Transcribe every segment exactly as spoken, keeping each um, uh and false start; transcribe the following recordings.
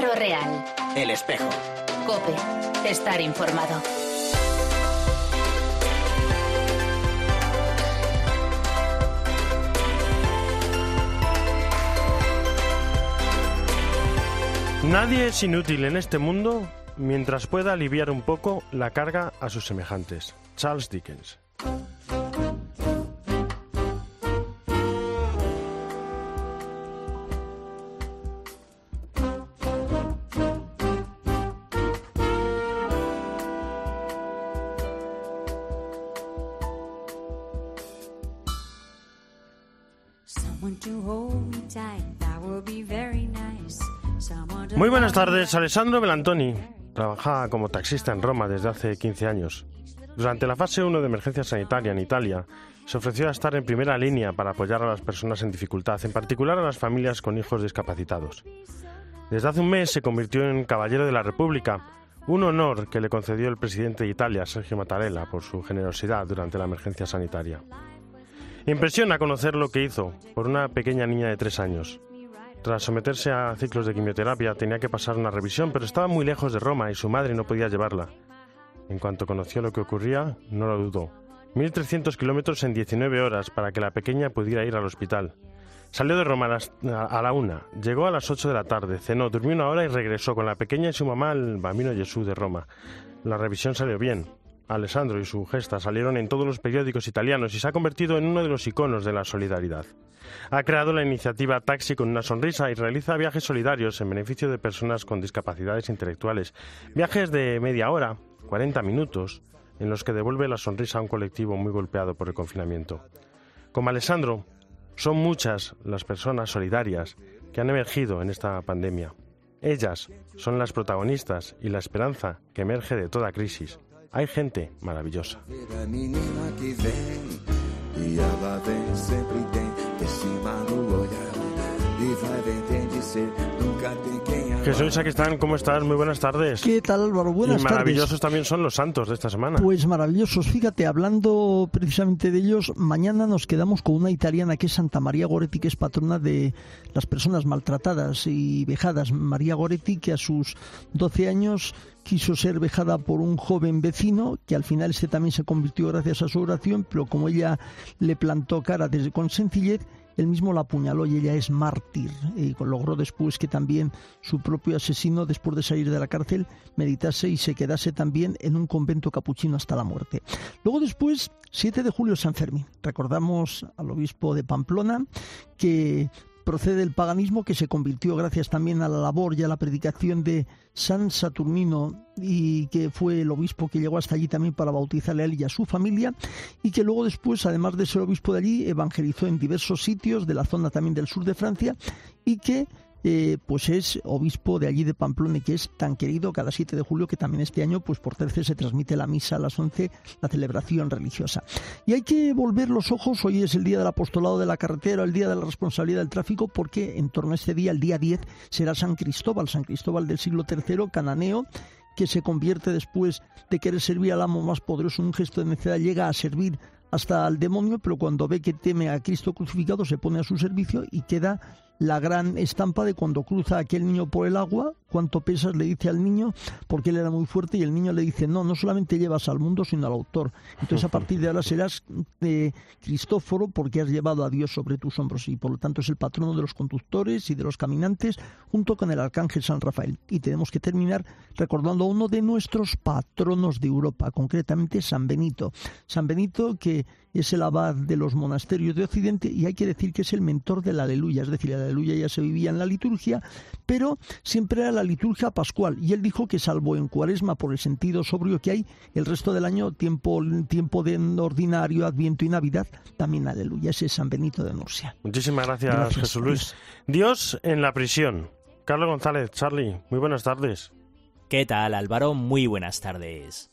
Caro Real. El Espejo. COPE. Estar informado. Nadie es inútil en este mundo mientras pueda aliviar un poco la carga a sus semejantes. Charles Dickens. Muy buenas tardes, Alessandro Belantoni. Trabaja como taxista en Roma desde hace quince años. Durante la fase uno de emergencia sanitaria en Italia, se ofreció a estar en primera línea para apoyar a las personas en dificultad, en particular a las familias con hijos discapacitados. Desde hace un mes se convirtió en Caballero de la República, un honor que le concedió el presidente de Italia, Sergio Mattarella, por su generosidad durante la emergencia sanitaria. Impresiona conocer lo que hizo por una pequeña niña de tres años. Tras someterse a ciclos de quimioterapia tenía que pasar una revisión, pero estaba muy lejos de Roma y su madre no podía llevarla. En cuanto conoció lo que ocurría, no lo dudó. mil trescientos kilómetros en diecinueve horas para que la pequeña pudiera ir al hospital. Salió de Roma a, las, a la una, llegó a las ocho de la tarde, cenó, durmió una hora y regresó con la pequeña y su mamá al Bambino Gesù de Roma. La revisión salió bien. Alessandro y su gesta salieron en todos los periódicos italianos y se ha convertido en uno de los iconos de la solidaridad. Ha creado la iniciativa Taxi con una sonrisa y realiza viajes solidarios en beneficio de personas con discapacidades intelectuales. Viajes de media hora, cuarenta minutos, en los que devuelve la sonrisa a un colectivo muy golpeado por el confinamiento. Como Alessandro, son muchas las personas solidarias que han emergido en esta pandemia. Ellas son las protagonistas y la esperanza que emerge de toda crisis. Hay gente maravillosa. Jesús, aquí están, ¿cómo estás? Muy buenas tardes. ¿Qué tal, Álvaro? Buenas tardes. Y maravillosos tardes. También son los santos de esta semana. Pues maravillosos, fíjate, hablando precisamente de ellos, mañana nos quedamos con una italiana que es Santa María Goretti, que es patrona de las personas maltratadas y vejadas. María Goretti, que a sus doce años quiso ser vejada por un joven vecino, que al final este también se convirtió gracias a su oración, pero como ella le plantó cara desde con sencillez, él mismo la apuñaló y ella es mártir. Y logró después que también su propio asesino, después de salir de la cárcel, meditase y se quedase también en un convento capuchino hasta la muerte. Luego después, siete de julio, San Fermín. Recordamos al obispo de Pamplona, que procede del paganismo, que se convirtió gracias también a la labor y a la predicación de San Saturnino, y que fue el obispo que llegó hasta allí también para bautizarle a él y a su familia, y que luego después, además de ser obispo de allí, evangelizó en diversos sitios de la zona también del sur de Francia, y que Eh, pues es obispo de allí de Pamplona, y que es tan querido cada siete de julio, que también este año pues por tercio se transmite la misa a las once, la celebración religiosa. Y hay que volver los ojos, hoy es el día del apostolado de la carretera, el día de la responsabilidad del tráfico, porque en torno a este día, el día diez, será San Cristóbal, San Cristóbal del siglo tercero, cananeo, que se convierte después de querer servir al amo más poderoso, un gesto de necedad, llega a servir hasta al demonio, pero cuando ve que teme a Cristo crucificado se pone a su servicio, y queda la gran estampa de cuando cruza aquel niño por el agua, cuánto pesas, le dice al niño, porque él era muy fuerte, y el niño le dice, no, no solamente llevas al mundo, sino al autor. Entonces a partir de ahora serás eh, Cristóforo, porque has llevado a Dios sobre tus hombros, y por lo tanto es el patrono de los conductores y de los caminantes, junto con el arcángel San Rafael. Y tenemos que terminar recordando a uno de nuestros patronos de Europa, concretamente San Benito. San Benito, que es el abad de los monasterios de Occidente, y hay que decir que es el mentor de la aleluya, es decir, la aleluya ya se vivía en la liturgia, pero siempre era la liturgia pascual, y él dijo que salvo en Cuaresma, por el sentido sobrio que hay, el resto del año, tiempo, tiempo de ordinario, Adviento y Navidad, también aleluya. Ese es San Benito de Nursia. Muchísimas gracias, gracias Jesús Luis. Dios en la prisión. Carlos González, Charlie, muy buenas tardes. ¿Qué tal, Álvaro? Muy buenas tardes.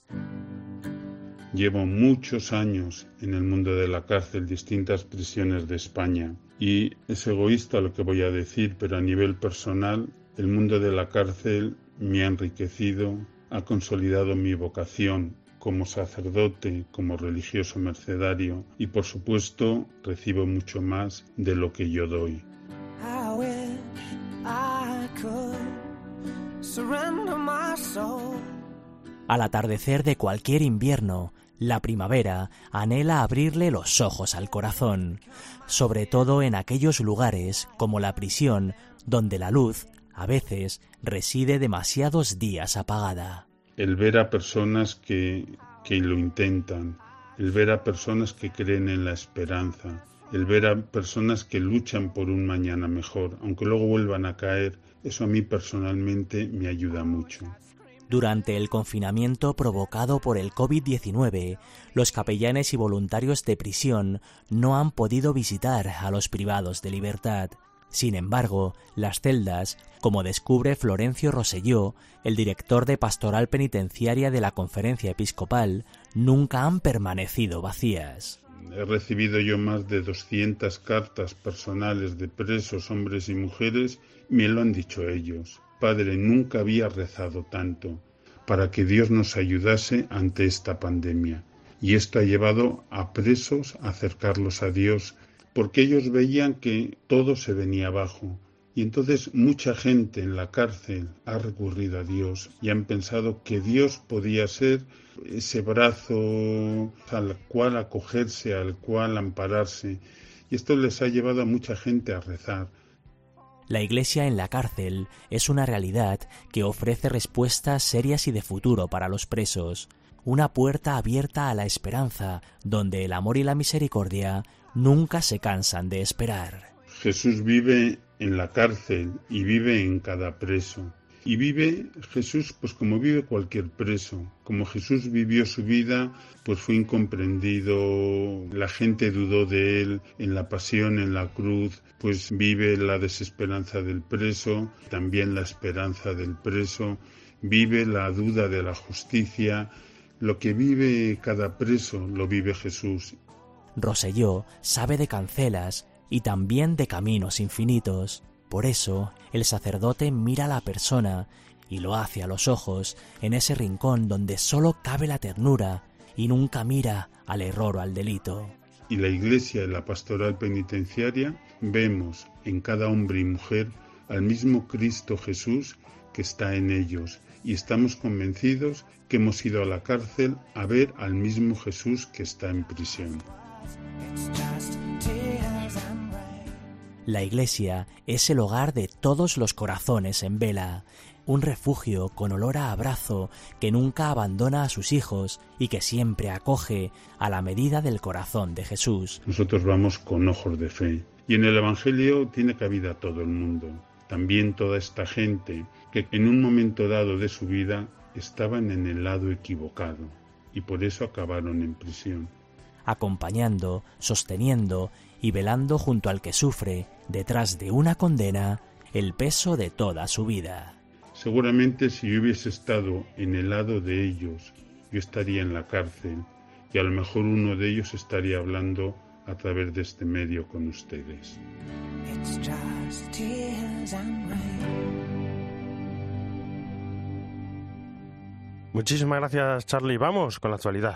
Llevo muchos años en el mundo de la cárcel, distintas prisiones de España, y es egoísta lo que voy a decir, pero a nivel personal, el mundo de la cárcel me ha enriquecido, ha consolidado mi vocación como sacerdote, como religioso mercedario, y por supuesto recibo mucho más de lo que yo doy. I wish I could Al atardecer de cualquier invierno, la primavera anhela abrirle los ojos al corazón, sobre todo en aquellos lugares como la prisión, donde la luz, a veces, reside demasiados días apagada. El ver a personas que, que lo intentan, el ver a personas que creen en la esperanza, el ver a personas que luchan por un mañana mejor, aunque luego vuelvan a caer, eso a mí personalmente me ayuda mucho. Durante el confinamiento provocado por el covid diecinueve, los capellanes y voluntarios de prisión no han podido visitar a los privados de libertad. Sin embargo, las celdas, como descubre Florencio Rosselló, el director de Pastoral Penitenciaria de la Conferencia Episcopal, nunca han permanecido vacías. He recibido yo más de doscientas cartas personales de presos, hombres y mujeres, y me lo han dicho ellos. Padre, nunca había rezado tanto para que Dios nos ayudase ante esta pandemia. Y esto ha llevado a presos a acercarlos a Dios, porque ellos veían que todo se venía abajo. Y entonces mucha gente en la cárcel ha recurrido a Dios y han pensado que Dios podía ser ese brazo al cual acogerse, al cual ampararse. Y esto les ha llevado a mucha gente a rezar. La Iglesia en la cárcel es una realidad que ofrece respuestas serias y de futuro para los presos. Una puerta abierta a la esperanza, donde el amor y la misericordia nunca se cansan de esperar. Jesús vive en la cárcel y vive en cada preso. Y vive Jesús pues como vive cualquier preso. Como Jesús vivió su vida, pues fue incomprendido, la gente dudó de él en la pasión, en la cruz, pues vive la desesperanza del preso, también la esperanza del preso, vive la duda de la justicia. Lo que vive cada preso lo vive Jesús. Rosselló sabe de cancelas y también de caminos infinitos. Por eso, el sacerdote mira a la persona y lo hace a los ojos en ese rincón donde solo cabe la ternura y nunca mira al error o al delito. Y la Iglesia en la pastoral penitenciaria vemos en cada hombre y mujer al mismo Cristo Jesús que está en ellos y estamos convencidos que hemos ido a la cárcel a ver al mismo Jesús que está en prisión. La Iglesia es el hogar de todos los corazones en vela, un refugio con olor a abrazo que nunca abandona a sus hijos y que siempre acoge a la medida del corazón de Jesús. Nosotros vamos con ojos de fe y en el Evangelio tiene cabida todo el mundo, también toda esta gente que en un momento dado de su vida estaban en el lado equivocado y por eso acabaron en prisión. Acompañando, sosteniendo y velando junto al que sufre, detrás de una condena, el peso de toda su vida. Seguramente si yo hubiese estado en el lado de ellos, yo estaría en la cárcel y a lo mejor uno de ellos estaría hablando a través de este medio con ustedes. Muchísimas gracias, Charlie. Vamos con la actualidad.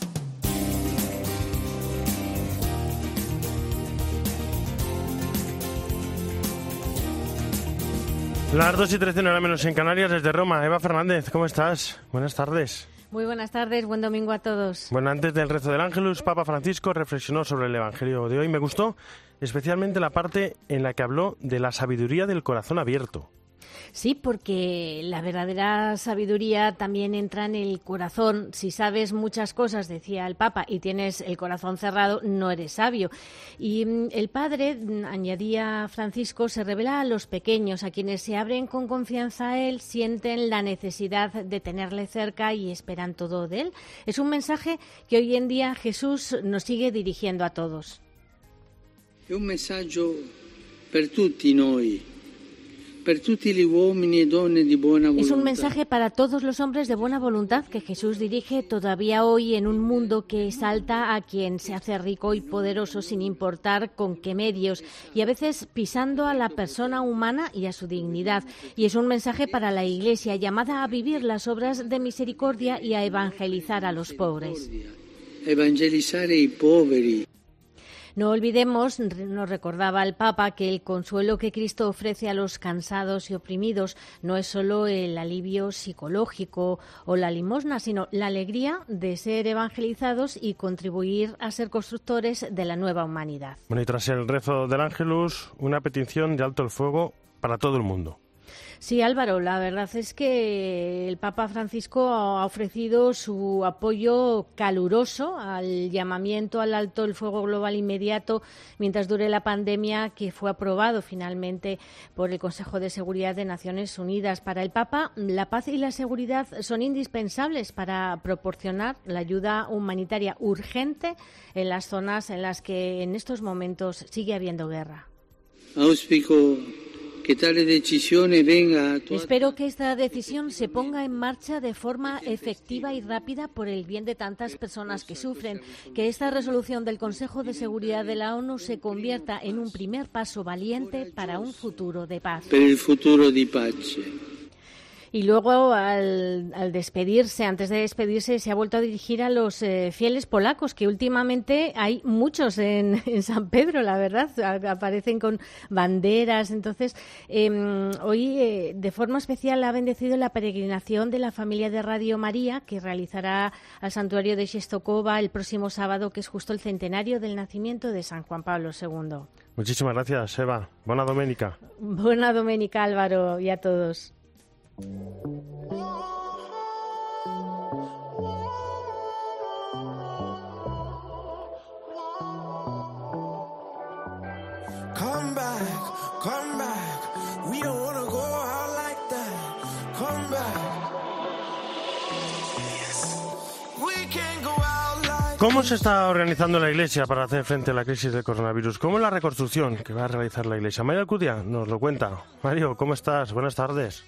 Las dos y trece, no era menos en Canarias, desde Roma. Eva Fernández, ¿cómo estás? Buenas tardes. Muy buenas tardes, buen domingo a todos. Bueno, antes del rezo del Ángelus, Papa Francisco reflexionó sobre el Evangelio de hoy. Me gustó especialmente la parte en la que habló de la sabiduría del corazón abierto. Sí, porque la verdadera sabiduría también entra en el corazón. Si sabes muchas cosas, decía el Papa, y tienes el corazón cerrado, no eres sabio. Y el Padre, añadía Francisco, se revela a los pequeños, a quienes se abren con confianza a Él, sienten la necesidad de tenerle cerca y esperan todo de Él. Es un mensaje que hoy en día Jesús nos sigue dirigiendo a todos. Es un mensaje para todos nosotros. Es un mensaje para todos los hombres de buena voluntad que Jesús dirige todavía hoy en un mundo que exalta a quien se hace rico y poderoso sin importar con qué medios y a veces pisando a la persona humana y a su dignidad. Y es un mensaje para la Iglesia llamada a vivir las obras de misericordia y a evangelizar a los pobres. Evangelizar a los pobres. No olvidemos, nos recordaba el Papa, que el consuelo que Cristo ofrece a los cansados y oprimidos no es solo el alivio psicológico o la limosna, sino la alegría de ser evangelizados y contribuir a ser constructores de la nueva humanidad. Bueno, y tras el rezo del Ángelus, una petición de alto el fuego para todo el mundo. Sí, Álvaro, la verdad es que el Papa Francisco ha ofrecido su apoyo caluroso al llamamiento al alto el fuego global inmediato mientras dure la pandemia, que fue aprobado finalmente por el Consejo de Seguridad de Naciones Unidas. Para el Papa, la paz y la seguridad son indispensables para proporcionar la ayuda humanitaria urgente en las zonas en las que en estos momentos sigue habiendo guerra. Auspico que tale decisione venga attuata. Espero que esta decisión se ponga en marcha de forma efectiva y rápida por el bien de tantas personas que sufren, que esta resolución del Consejo de Seguridad de la ONU se convierta en un primer paso valiente para un futuro de paz. Per il futuro di pace. Y luego, al, al despedirse, antes de despedirse, se ha vuelto a dirigir a los eh, fieles polacos, que últimamente hay muchos en, en San Pedro, la verdad, aparecen con banderas. Entonces, eh, hoy, eh, de forma especial, ha bendecido la peregrinación de la familia de Radio María, que realizará al santuario de Czestochowa el próximo sábado, que es justo el centenario del nacimiento de San Juan Pablo segundo. Muchísimas gracias, Eva. Buena doménica. Buena doménica, Álvaro, y a todos. Come back, come back. We don't wanna go out like that. Come back. We can't go out like. ¿Cómo se está organizando la Iglesia para hacer frente a la crisis del coronavirus? ¿Cómo es la reconstrucción que va a realizar la Iglesia? Mario Alcudia nos lo cuenta. Mario, ¿cómo estás? Buenas tardes.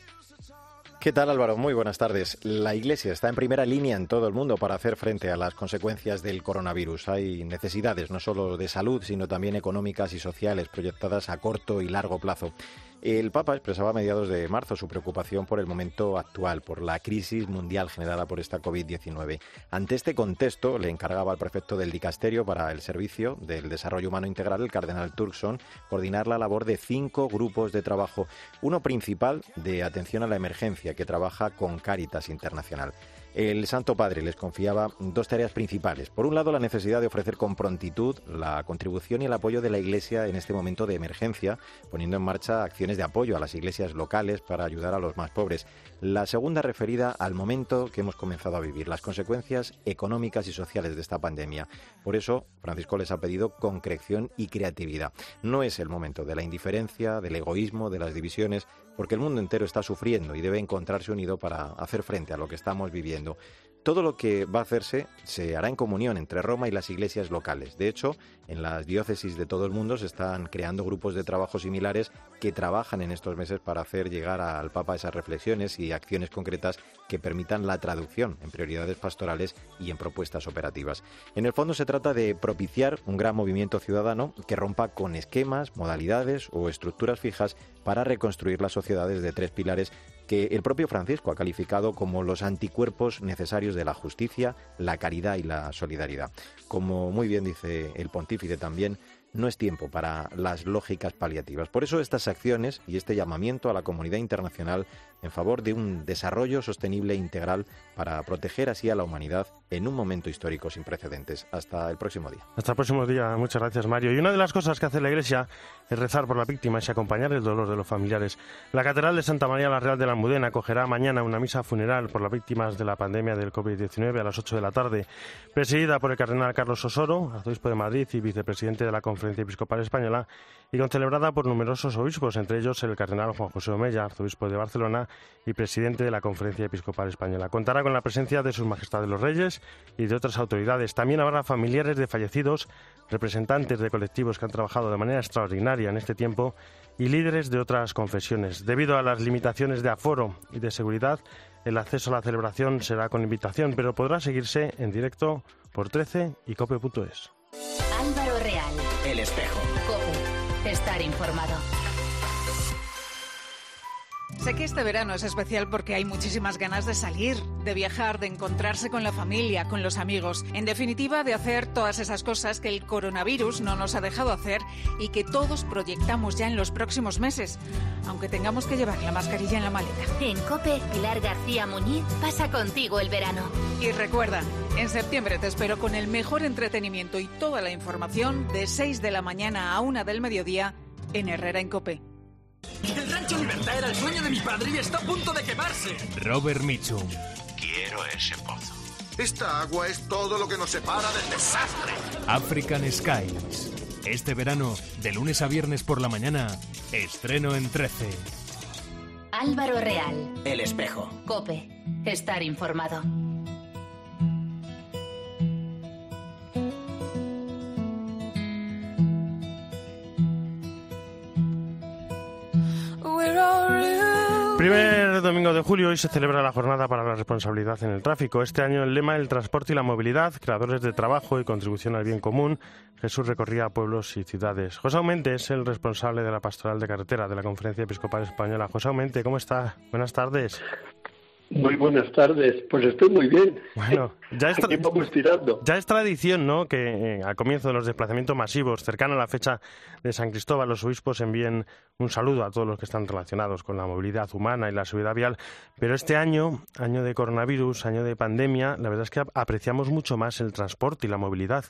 ¿Qué tal, Álvaro? Muy buenas tardes. La Iglesia está en primera línea en todo el mundo para hacer frente a las consecuencias del coronavirus. Hay necesidades no solo de salud, sino también económicas y sociales proyectadas a corto y largo plazo. El Papa expresaba a mediados de marzo su preocupación por el momento actual, por la crisis mundial generada por esta covid diecinueve. Ante este contexto, le encargaba al prefecto del Dicasterio para el Servicio del Desarrollo Humano Integral, el cardenal Turkson, coordinar la labor de cinco grupos de trabajo. Uno principal de atención a la emergencia, que trabaja con Cáritas Internacional. El Santo Padre les confiaba dos tareas principales. Por un lado, la necesidad de ofrecer con prontitud la contribución y el apoyo de la Iglesia en este momento de emergencia, poniendo en marcha acciones de apoyo a las iglesias locales para ayudar a los más pobres. La segunda referida al momento que hemos comenzado a vivir, las consecuencias económicas y sociales de esta pandemia. Por eso, Francisco les ha pedido concreción y creatividad. No es el momento de la indiferencia, del egoísmo, de las divisiones, porque el mundo entero está sufriendo y debe encontrarse unido para hacer frente a lo que estamos viviendo. Todo lo que va a hacerse se hará en comunión entre Roma y las iglesias locales. De hecho, en las diócesis de todo el mundo se están creando grupos de trabajo similares que trabajan en estos meses para hacer llegar al Papa esas reflexiones y acciones concretas que permitan la traducción en prioridades pastorales y en propuestas operativas. En el fondo se trata de propiciar un gran movimiento ciudadano que rompa con esquemas, modalidades o estructuras fijas para reconstruir las sociedades de tres pilares que el propio Francisco ha calificado como los anticuerpos necesarios de la justicia, la caridad y la solidaridad. Como muy bien dice el pontífice también, no es tiempo para las lógicas paliativas. Por eso estas acciones y este llamamiento a la comunidad internacional en favor de un desarrollo sostenible e integral para proteger así a la humanidad en un momento histórico sin precedentes. Hasta el próximo día. Hasta el próximo día. Muchas gracias, Mario. Y una de las cosas que hace la Iglesia es rezar por las víctimas y acompañar el dolor de los familiares. La Catedral de Santa María la Real de la Almudena acogerá mañana una misa funeral por las víctimas de la pandemia del covid diecinueve a las ocho de la tarde, presidida por el cardenal Carlos Osoro, arzobispo de Madrid y vicepresidente de la Conferencia Episcopal Española, y concelebrada por numerosos obispos, entre ellos el cardenal Juan José Omeya, arzobispo de Barcelona y presidente de la Conferencia Episcopal Española. Contará con la presencia de sus majestades los reyes y de otras autoridades. También habrá familiares de fallecidos, representantes de colectivos que han trabajado de manera extraordinaria en este tiempo y líderes de otras confesiones. Debido a las limitaciones de aforo y de seguridad, el acceso a la celebración será con invitación, pero podrá seguirse en directo por trece y cope punto es. Álvaro Real. El Espejo. COPE. Estar informado. Sé que este verano es especial porque hay muchísimas ganas de salir, de viajar, de encontrarse con la familia, con los amigos. En definitiva, de hacer todas esas cosas que el coronavirus no nos ha dejado hacer y que todos proyectamos ya en los próximos meses, aunque tengamos que llevar la mascarilla en la maleta. En COPE, Pilar García Muñiz pasa contigo el verano. Y recuerda, en septiembre te espero con el mejor entretenimiento y toda la información de seis de la mañana a una del mediodía en Herrera en COPE. El Rancho Libertad era el sueño de mi padre y está a punto de quemarse. Robert Mitchum. Quiero ese pozo. Esta agua es todo lo que nos separa del desastre. African Skies. Este verano, de lunes a viernes por la mañana, estreno en trece. Álvaro Real. El espejo. COPE. Estar informado. Primer domingo de julio, hoy se celebra la Jornada para la Responsabilidad en el Tráfico. Este año el lema El transporte y la movilidad, creadores de trabajo y contribución al bien común. Jesús recorría pueblos y ciudades. José Aumente es el responsable de la Pastoral de Carretera de la Conferencia Episcopal Española. José Aumente, ¿cómo está? Buenas tardes. Muy buenas tardes, pues estoy muy bien. Bueno, ya es, tra- vamos tirando. ya es tradición, ¿no?, que eh, al comienzo de los desplazamientos masivos, cercano a la fecha de San Cristóbal, los obispos envíen un saludo a todos los que están relacionados con la movilidad humana y la seguridad vial. Pero este año, año de coronavirus, año de pandemia, la verdad es que apreciamos mucho más el transporte y la movilidad.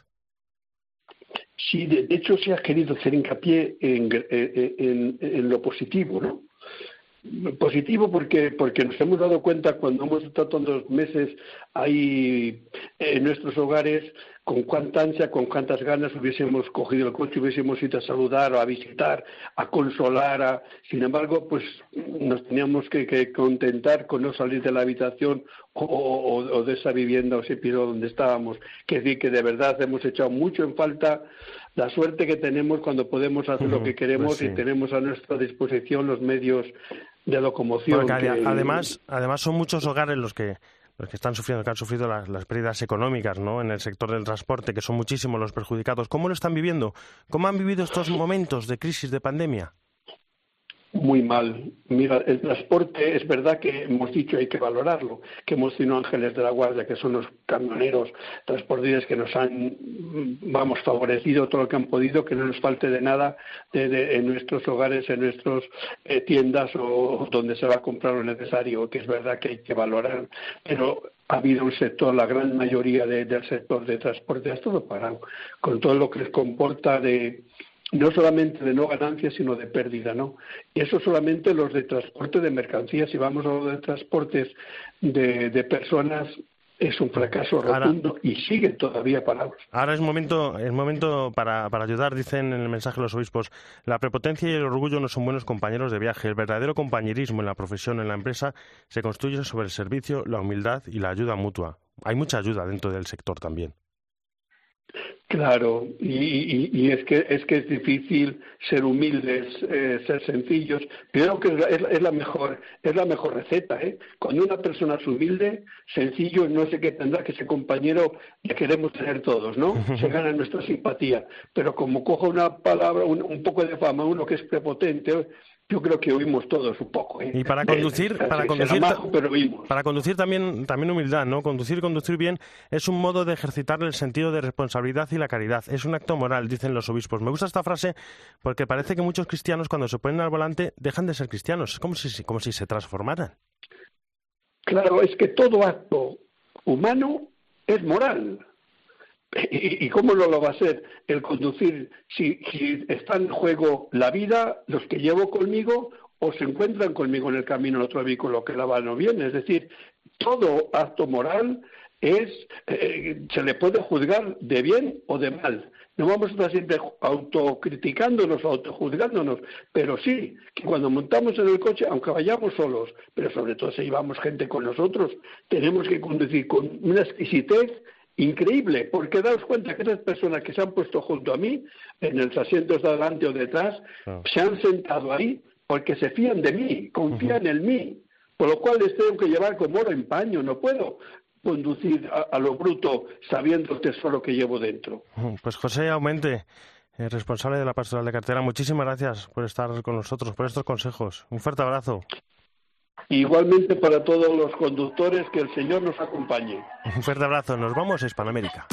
Sí, de, de hecho se ha querido hacer hincapié en, en, en, en lo positivo, ¿no? Positivo porque porque nos hemos dado cuenta cuando hemos estado tantos meses ahí en nuestros hogares, con cuánta ansia, con cuántas ganas hubiésemos cogido el coche, hubiésemos ido a saludar o a visitar, a consolar, a... sin embargo, pues nos teníamos que, que contentar con no salir de la habitación o, o, o de esa vivienda o ese piso donde estábamos. Que decir que de verdad hemos echado mucho en falta la suerte que tenemos cuando podemos hacer uh-huh, lo que queremos, pues sí, y tenemos a nuestra disposición los medios de locomoción. Que... Que... Además, además son muchos hogares los que los que están sufriendo, que han sufrido las, las pérdidas económicas, ¿no?, en el sector del transporte, que son muchísimos los perjudicados. ¿Cómo lo están viviendo? ¿Cómo han vivido estos momentos de crisis, de pandemia? Muy mal. Mira, el transporte es verdad que hemos dicho hay que valorarlo, que hemos tenido ángeles de la guardia, que son los camioneros, transportistas que nos han, vamos, favorecido todo lo que han podido, que no nos falte de nada de, de, en nuestros hogares, en nuestras eh, tiendas o donde se va a comprar lo necesario, que es verdad que hay que valorar, pero ha habido un sector, la gran mayoría de, del sector de transporte ha estado parado, con todo lo que les comporta de... no solamente de no ganancia, sino de pérdida, ¿no? Y eso solamente los de transporte de mercancías. Si vamos a los de transportes de, de personas, es un fracaso rotundo ahora, y siguen todavía parados. Ahora es momento, es momento para, para ayudar, dicen en el mensaje de los obispos. La prepotencia y el orgullo no son buenos compañeros de viaje. El verdadero compañerismo en la profesión, en la empresa, se construye sobre el servicio, la humildad y la ayuda mutua. Hay mucha ayuda dentro del sector también. Claro, y, y, y es que es que es difícil ser humildes, eh, ser sencillos. Creo que es la, es, es la mejor es la mejor receta, ¿eh? Cuando una persona es humilde, sencillo, no sé qué tendrá, que ese compañero le queremos tener todos, ¿no? Se gana nuestra simpatía. Pero como coja una palabra, un, un poco de fama, uno que es prepotente, yo creo que oímos todos un poco, ¿eh? Y para conducir, eh, para conducir, majo, pero para conducir también, también humildad, ¿no? Conducir, conducir bien es un modo de ejercitar el sentido de responsabilidad y la caridad. Es un acto moral, dicen los obispos. Me gusta esta frase porque parece que muchos cristianos cuando se ponen al volante dejan de ser cristianos. Es como si, como si se transformaran. Claro, es que todo acto humano es moral. ¿Y, y cómo no lo va a ser el conducir si, si está en juego la vida, los que llevo conmigo o se encuentran conmigo en el camino en otro vehículo que la van o bien? Es decir, todo acto moral es eh, se le puede juzgar de bien o de mal. No vamos a estar siempre autocriticándonos, autojuzgándonos, pero sí que cuando montamos en el coche, aunque vayamos solos, pero sobre todo si llevamos gente con nosotros, tenemos que conducir con una exquisitez increíble, porque daos cuenta que esas personas que se han puesto junto a mí, en los asientos de adelante o detrás, oh. se han sentado ahí porque se fían de mí, confían uh-huh. en mí, por lo cual les tengo que llevar como oro en paño, no puedo conducir a, a lo bruto sabiendo el tesoro que llevo dentro. Pues José Aumente, eh, responsable de la Pastoral de Carretera, muchísimas gracias por estar con nosotros, por estos consejos. Un fuerte abrazo. Igualmente para todos los conductores, que el Señor nos acompañe. Un fuerte abrazo, nos vamos a Hispanoamérica.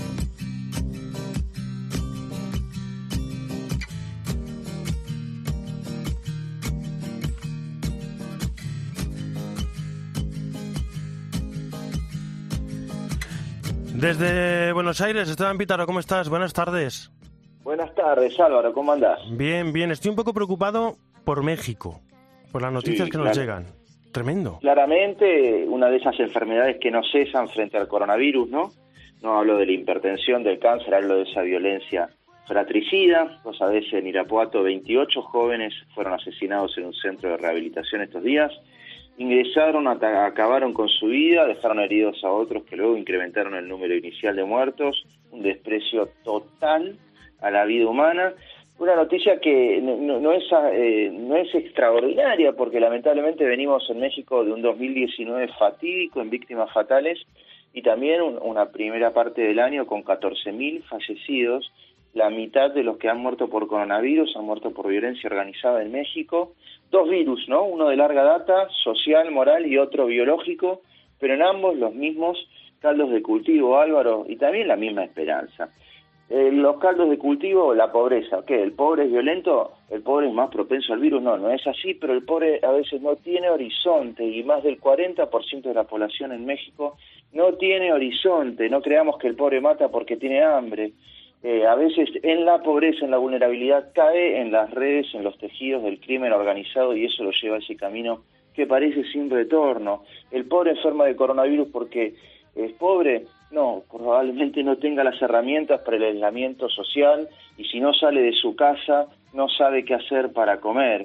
Desde Buenos Aires, Esteban Pítaro, ¿cómo estás? Buenas tardes. Buenas tardes, Álvaro, ¿cómo andás? Bien, bien, estoy un poco preocupado por México, por las noticias Sí, que nos claro. llegan. Tremendo. Claramente, una de esas enfermedades que no cesan frente al coronavirus, ¿no? No hablo de la hipertensión, del cáncer, hablo de esa violencia fratricida. Vos sabés, en Irapuato, veintiocho jóvenes fueron asesinados en un centro de rehabilitación estos días. Ingresaron, ata- acabaron con su vida, dejaron heridos a otros que luego incrementaron el número inicial de muertos. Un desprecio total a la vida humana. Una noticia que no, no, no es eh, no es extraordinaria, porque lamentablemente venimos en México de un dos mil diecinueve fatídico en víctimas fatales y también un, una primera parte del año con catorce mil fallecidos. La mitad de los que han muerto por coronavirus han muerto por violencia organizada en México. Dos virus, ¿no? Uno de larga data, social, moral, y otro biológico, pero en ambos los mismos caldos de cultivo, Álvaro, y también la misma esperanza. Eh, los caldos de cultivo, la pobreza. ¿Qué? ¿El pobre es violento? ¿El pobre es más propenso al virus? No, no es así, pero el pobre a veces no tiene horizonte, y más del cuarenta por ciento de la población en México no tiene horizonte. No creamos que el pobre mata porque tiene hambre. Eh, a veces en la pobreza, en la vulnerabilidad, cae en las redes, en los tejidos del crimen organizado, y eso lo lleva a ese camino que parece sin retorno. El pobre enferma de coronavirus porque es pobre. No, probablemente no tenga las herramientas para el aislamiento social, y si no sale de su casa, no sabe qué hacer para comer.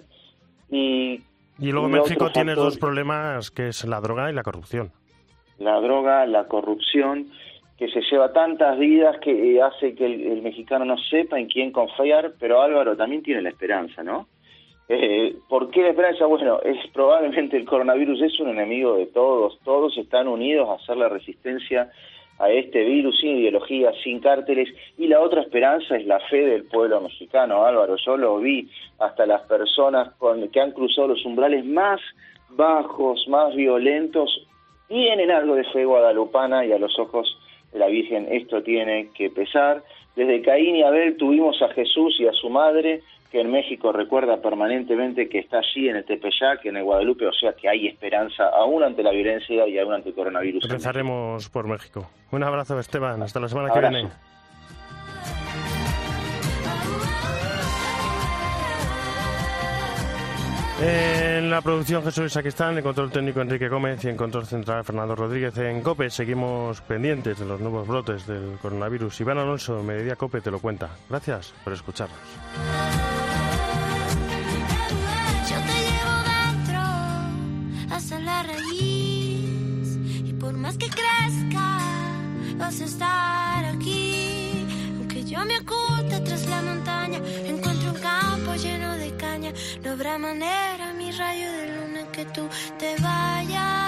Y, Y luego y México otro tiene factor, dos problemas, que es la droga y la corrupción. la droga, la corrupción, que se lleva tantas vidas que eh, hace que el, el mexicano no sepa en quién confiar, pero Álvaro también tiene la esperanza, ¿no? Eh, ¿Por qué la esperanza? Bueno, es probablemente el coronavirus es un enemigo de todos, todos están unidos a hacer la resistencia a este virus, sin ideología, sin cárteles, y la otra esperanza es la fe del pueblo mexicano, Álvaro. Yo lo vi, hasta las personas con, que han cruzado los umbrales más bajos, más violentos, tienen algo de fe guadalupana, y a los ojos de la Virgen esto tiene que pesar. Desde Caín y Abel tuvimos a Jesús y a su madre, que en México recuerda permanentemente que está allí en el Tepeyac, en el Guadalupe, o sea que hay esperanza aún ante la violencia y aún ante el coronavirus. Rezaremos por México. Un abrazo, Esteban. Hasta la semana Abrazo. que viene. En la producción Jesús Sacristán, en el control técnico Enrique Gómez y en control central Fernando Rodríguez. En COPE seguimos pendientes de los nuevos brotes del coronavirus. Iván Alonso, Mediodía COPE, te lo cuenta. Gracias por escucharnos. Yo te llevo dentro hasta la raíz, y por más que crezca vas a estar aquí. Aunque yo me oculte tras la montaña, encuentro un campo lleno de caña. No habrá manera, mi rayo de luna, que tú te vayas.